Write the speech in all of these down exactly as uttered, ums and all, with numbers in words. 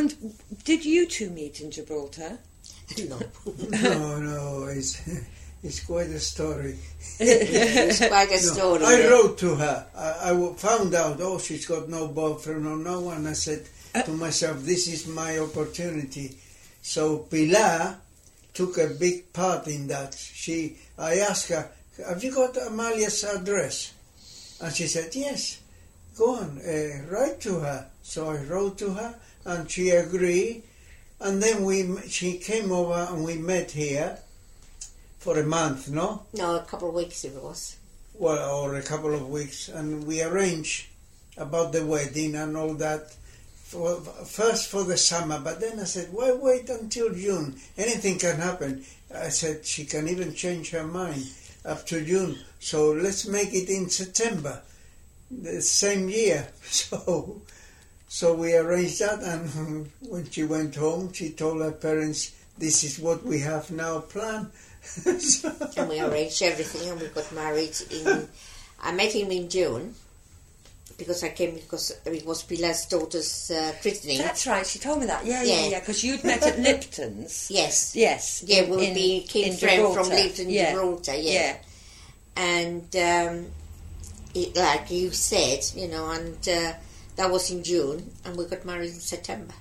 And did you two meet in Gibraltar? No. no, no, it's, it's quite a story. It's quite a story. No, I yeah. wrote to her. I, I found out, oh, she's got no boyfriend or no one. I said to myself, this is my opportunity. So Pilar took a big part in that. She, I asked her, have you got Amalia's address? And she said, yes, go on, uh, write to her. So I wrote to her, and she agreed. And then we, she came over and we met here for a month, no? No, a couple of weeks it was. Well, or a couple of weeks. And we arranged about the wedding and all that. For, first for the summer, but then I said, why wait until June? Anything can happen. I said, she can even change her mind up to June. So let's make it in September, the same year. So so we arranged that, and when she went home, she told her parents, this is what we have now planned. So and we arranged everything, and we got married in... I met him in June, because I came because it was Pilar's daughter's uh, christening. That's right, she told me that. Yeah, yeah, yeah, because yeah, you'd met at Lipton's. Yes. Yes. Yeah, we in, became friends from Lipton, yeah. Gibraltar, yeah. yeah. And, um, it, like you said, you know, and uh, that was in June, and we got married in September.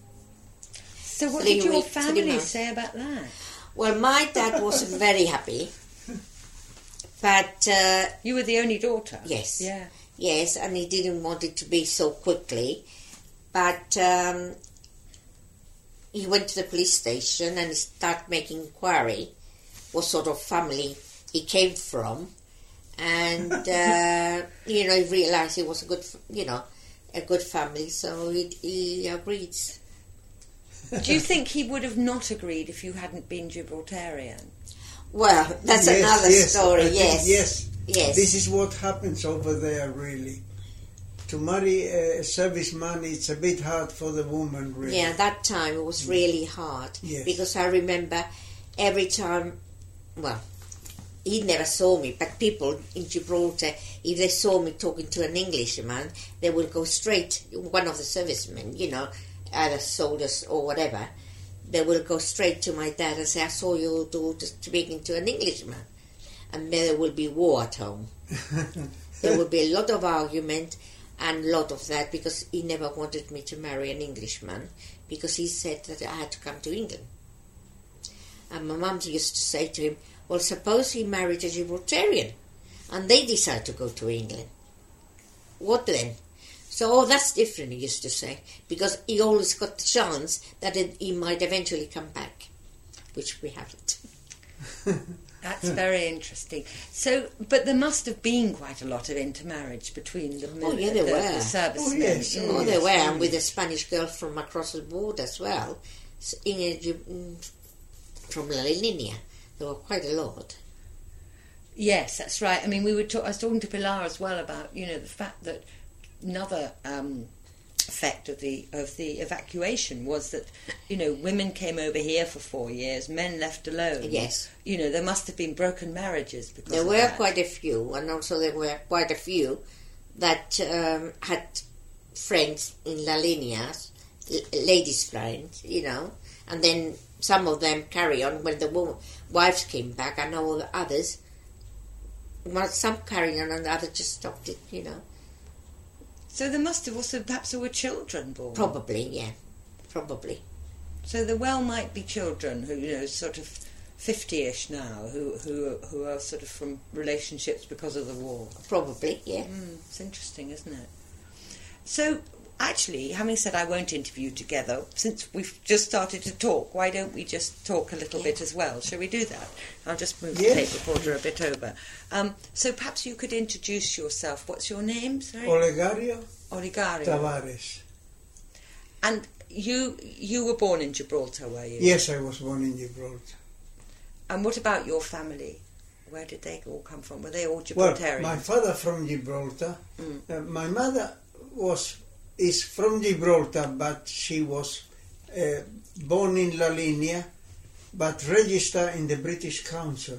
So what three did your weeks, family say about that? Well, my dad wasn't very happy, but... Uh, you were the only daughter? Yes. Yeah. Yes, and he didn't want it to be so quickly, but um, he went to the police station and he started making inquiry what sort of family he came from, and uh, you know, he realised it was a good, you know, a good family, so he, he agreed. Do you think he would have not agreed if you hadn't been Gibraltarian? Well, that's yes, another yes, story. I think, yes, yes. Yes. This is what happens over there, really. To marry a serviceman, it's a bit hard for the woman, really. Yeah, that time it was really hard. Yes. Because I remember every time, well, he never saw me, but people in Gibraltar, if they saw me talking to an Englishman, they would go straight, one of the servicemen, you know, either soldiers or whatever, they will go straight to my dad and say, I saw your daughter speaking to an Englishman. And there will be war at home. There will be a lot of argument and a lot of that, because he never wanted me to marry an Englishman, because he said that I had to come to England. And my mum used to say to him, well, suppose he married a Gibraltarian and they decide to go to England. What then? So, oh, that's different, he used to say, because he always got the chance that it, he might eventually come back, which we haven't. That's very interesting. So, but there must have been quite a lot of intermarriage between the, oh, yeah, there the, were. the servicemen. Oh, yes. Oh, there were, and with a Spanish girl from across the border as well, in a, from La Linea. There were quite a lot. Yes, that's right. I mean, we were. Talk- I was talking to Pilar as well about, you know, the fact that another um, effect of the of the evacuation was that, you know, women came over here for four years, men left alone. Yes. You know, there must have been broken marriages because there of were that. quite a few, and also there were quite a few that um, had friends in La Linea, ladies' friends, you know, and then some of them carry on when the woman, wives came back. I know the others, well, some carrying on and the others just stopped it, you know. So there must have also, perhaps there were children born. Probably, yeah, probably. So there well might be children who, you know, sort of fifty-ish now, who who who are sort of from relationships because of the war. Probably, yeah. Mm, it's interesting, isn't it? So, actually, having said I won't interview together, since we've just started to talk, why don't we just talk a little yeah. bit as well? Shall we do that? I'll just move Yes. the tape recorder a bit over. Um, so perhaps you could introduce yourself. What's your name? Sorry? Olegario Olegario. Tavares. And you you were born in Gibraltar, were you? Yes, I was born in Gibraltar. And what about your family? Where did they all come from? Were they all Well, Gibraltarians? my father from Gibraltar. Mm. Uh, my mother was is from Gibraltar, but she was uh, born in La Linea, but registered in the British Council,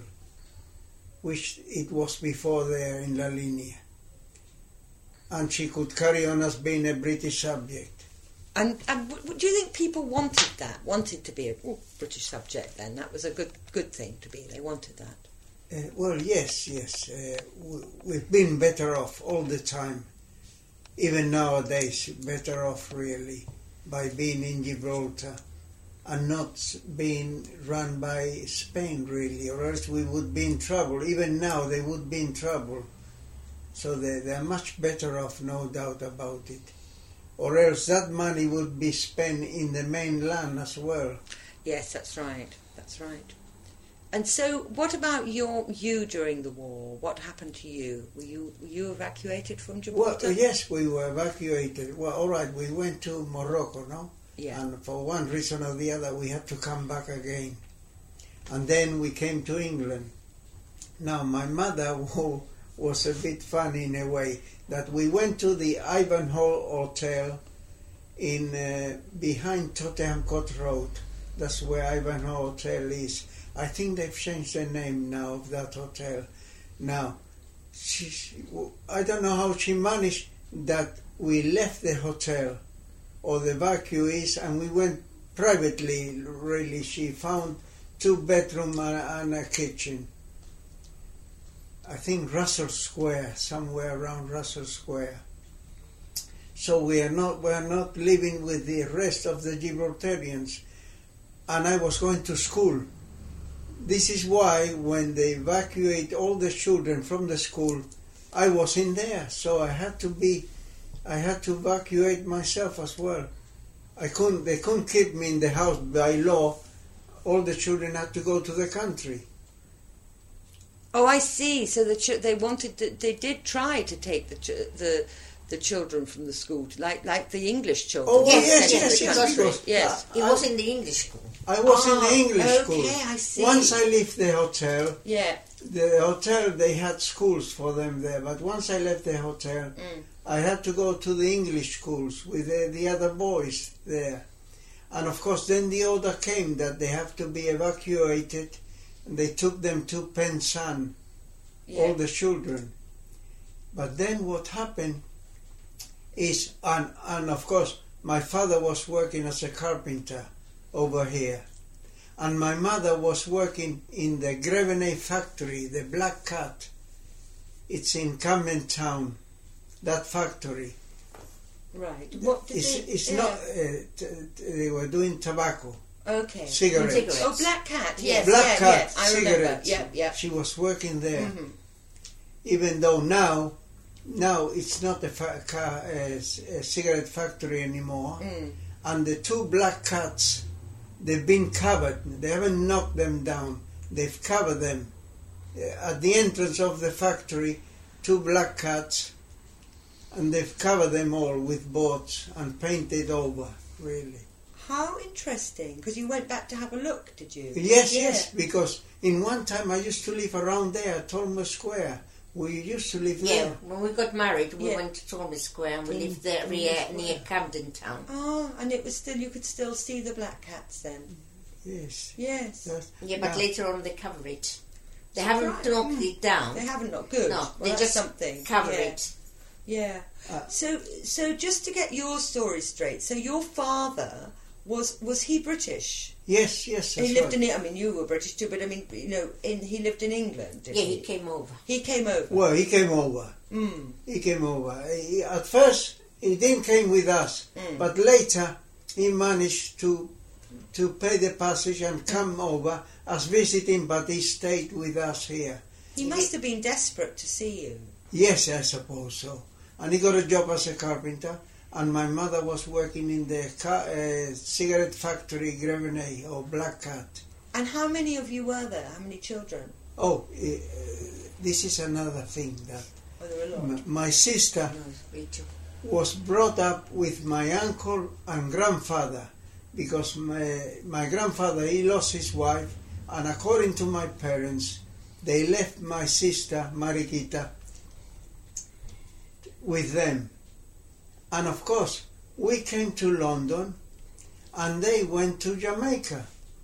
which it was before there in La Linea. And she could carry on as being a British subject. And, and w- w- do you think people wanted that? Wanted to be a oh, British subject? Then that was a good good thing to be. They wanted that. Uh, well, yes, yes. Uh, we, we've been better off all the time. Even nowadays, better off really by being in Gibraltar and not being run by Spain really, or else we would be in trouble. Even now, they would be in trouble. So they, they're much better off, no doubt about it. Or else that money would be spent in the mainland as well. Yes, that's right. That's right. And so, what about your you during the war? What happened to you? Were you were you evacuated from Gibraltar? Well, yes, we were evacuated. Well, all right, we went to Morocco, no? Yeah. And for one reason or the other, we had to come back again. And then we came to England. Now, my mother who was a bit funny in a way, that we went to the Ivanhoe Hotel in uh, behind Tottenham Court Road. That's where Ivanhoe Hotel is. I think they've changed the name now of that hotel. Now, she, she, I don't know how she managed that we left the hotel or the evacuees and we went privately, really. She found two bedroom and, and a kitchen. I think Russell Square, somewhere around Russell Square. So we are not we are not living with the rest of the Gibraltarians. And I was going to school. This is why when they evacuate all the children from the school, I was in there. So I had to be, I had to evacuate myself as well. I couldn't. They couldn't keep me in the house by law. All the children had to go to the country. Oh, I see. So the ch- they wanted to, they did try to take the ch- the the children from the school, to, like like the English children. Oh, yes, yes, yes, yes, yes, yes, because yes. He was in the English school. I was Oh, in the English okay, school. I see. Once I left the hotel, Yeah. the hotel, they had schools for them there, but once I left the hotel, Mm. I had to go to the English schools with the, the other boys there. And of course, then the order came that they have to be evacuated, and they took them to Pensan, Yeah. all the children. But then what happened is, and, and of course, my father was working as a carpenter over here. And my mother was working in the Grevenay factory, the Black Cat. It's in Camden Town, that factory. Right. What did It's, they? it's yeah. not, uh, t- t- they were doing tobacco, Okay. cigarettes. Cigarettes. Oh, Black Cat. Yes. Black yeah, Cat, yes. I remember. cigarettes. Yeah, yeah. She was working there. Mhm. Even though now, now it's not a, fa- ca- a, s- a cigarette factory anymore. Mm. And the two Black Cats, they've been covered. They haven't knocked them down. They've covered them. Uh, At the entrance of the factory, two Black Cats, and they've covered them all with boards and painted over, really. How interesting. Because you went back to have a look, did you? Yes, Yeah. yes, because in one time I used to live around there, Tolmer Square. We used to live Yeah, there. when we got married, we Yeah. went to Tormes Square and we Mm. lived there Tormes near, Square. near Camden Town. Oh, and it was still, you could still see the Black Cats then. Yes. Yes. That's- Yeah, but now- later on they cover it. They So haven't right. knocked Mm. it down. They haven't not good. No, well, they that's just something. cover yeah. it. Yeah. Uh, so, so just to get your story straight, so your father was was he British? Yes, yes, that's he lived right. in. I mean, you were British too, but I mean, you know, in he lived in England. Did Yeah, he? he came over. He came over. Well, he came over. Mm. He came over. He, at first, he didn't came with us, Mm. but later he managed to to pay the passage and come over as visiting, but he stayed with us here. He must have been desperate to see you. Yes, I suppose so. And he got a job as a carpenter, and my mother was working in the ca- uh, cigarette factory, Grevenay, or Black Cat. And how many of you were there? How many children? Oh, uh, this is another thing that Oh, there were a lot. m- my sister No, Rachel. was brought up with my uncle and grandfather, because my, my grandfather, he lost his wife, and according to my parents, they left my sister, Mariquita, with them. And of course, we came to London, and they went to Jamaica.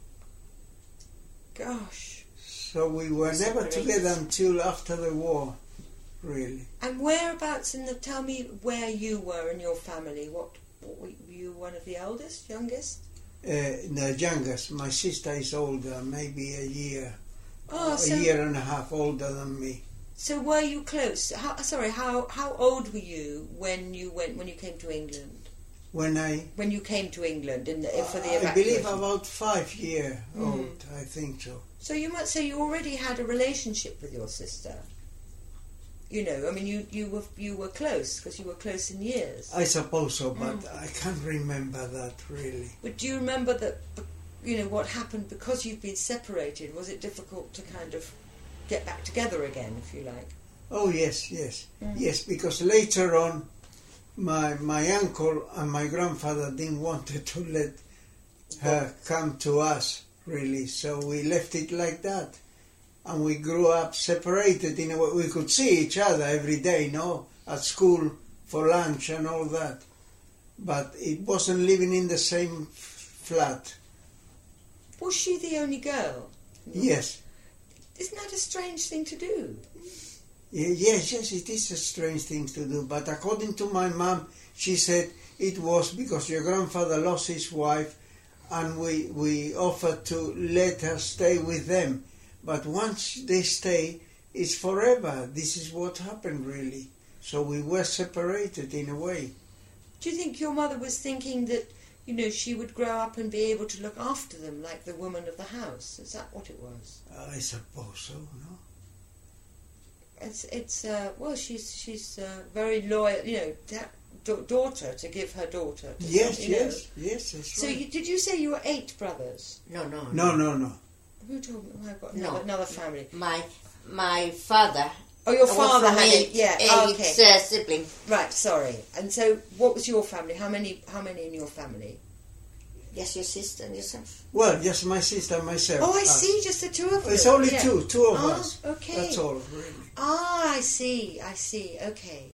Gosh. So we were never Separated. together until after the war, really. And whereabouts in the? Tell me where you were in your family. What what, were you one of the eldest, youngest? Uh, the youngest. My sister is older, maybe a year, Oh, a so year and a half older than me. so were you close? How, sorry, how how old were you when you went when you came to England? When I, When you came to England in the, for the I believe evacuation? about five year Mm. old, I think so. So you might say you already had a relationship with your sister. You know, I mean, you, you were you were close because you were close in years. I suppose so, but Mm. I can't remember that really. But do you remember that? You know what happened because you've been separated. Was it difficult to kind of get back together again, if you like? Oh yes, yes, Mm. yes. Because later on, my my uncle and my grandfather didn't want to let her come to us really, so we left it like that, and we grew up separated in a way. We could see each other every day, no, at school for lunch and all that, but it wasn't living in the same f- flat. Was she the only girl? Yes. Isn't that a strange thing to do? Ye- Yes, yes, it is a strange thing to do, but according to my mum, she said it was because your grandfather lost his wife and we, we offered to let her stay with them. But once they stay, it's forever. This is what happened, really. So we were separated in a way. Do you think your mother was thinking that, you know, she would grow up and be able to look after them like the woman of the house? Is that what it was? I suppose so, no? It's, it's uh, well, she's she's uh, very loyal, you know, da- da- daughter to give her daughter. To Yes, some- you know. yes, yes, that's So right. you, did you say you were eight brothers? No, no, No, no, no. Who told me? Oh, I've got No. another, another family. My my father. Oh, your was father from had eight, it. Yeah. eight Okay. uh, sibling. Right. Sorry. And so, what was your family? How many? How many in your family? Yes, your sister and yourself. Well, just my sister and myself. Oh, I us. see. Just the two of you. It's only Yeah. two, two of Oh, us. okay. That's all, really. Ah, I see. I see. Okay.